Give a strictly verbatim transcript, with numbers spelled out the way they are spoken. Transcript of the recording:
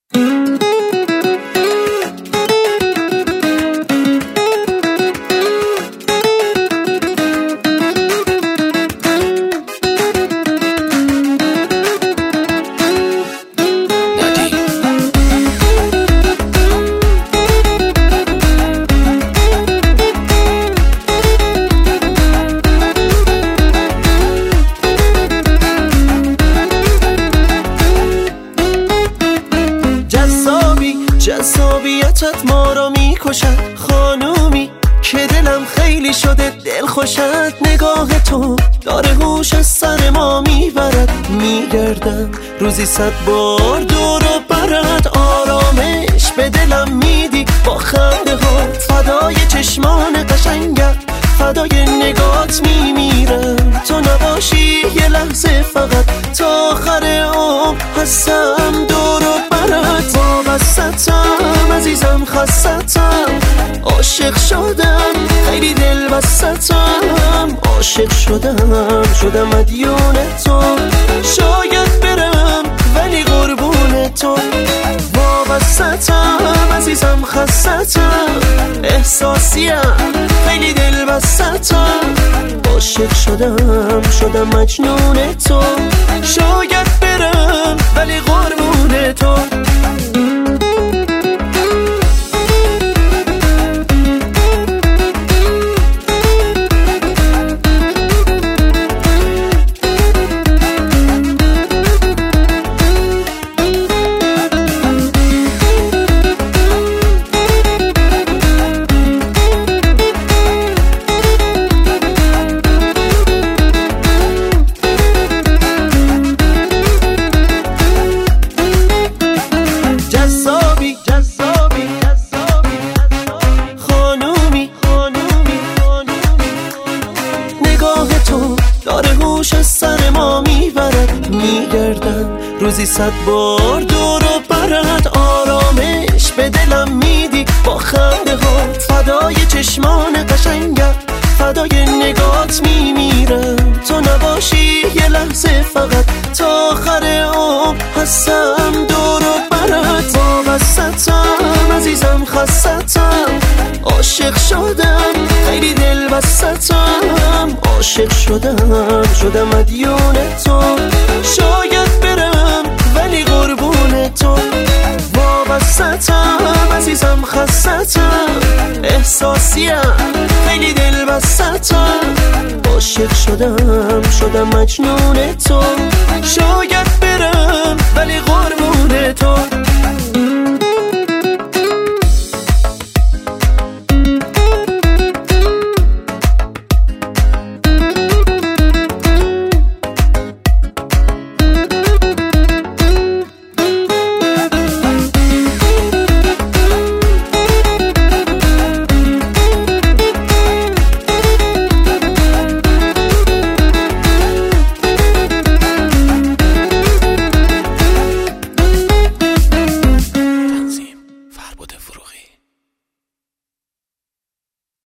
جذابیتت ما رو میکشد، خانومی که دلم خیلی شده دل خوشت. نگاه تو داره هوش از سر ما میبرد، میگردم روزی صد بار دور و برد. آرامش به دلم میدی با خنده ها، فدای چشمان قشنگت، فدای نگات میمیرم. تو نباشی یه لحظه فقط تا آخر عمر هستم دور و برد. وابستم عزیزم، خستم، عاشق شدم، خیلی دل بستم. عاشق شدم، شدم مدیون تو، شاید برم ولی قربون تو. وابستم عزیزم، خستم، احساسیم، خیلی دل بستم. عاشق شدم، شدم مجنون تو، شاید برم ولی قربون تو. داره هوش از سر ما میبرد، میگردم روزی صد بار دور و برد. آرامش به دلم میدی با خنده ها، فدای چشمان قشنگت، فدای نگات میمیرم. تو نباشی یه لحظه فقط تا آخر عمر هستم دور و برد. وابستم عزیزم، خستم، عاشق شدم، خیلی دل بستم. عاشق شدم، شدم مدیون تو، شاید برم ولی قربون تو. وابستم عزیزم، خستم، احساسیم، خیلی دل بستم. عاشق شدم، شدم مجنون تو، شاید برم ولی قربون تو.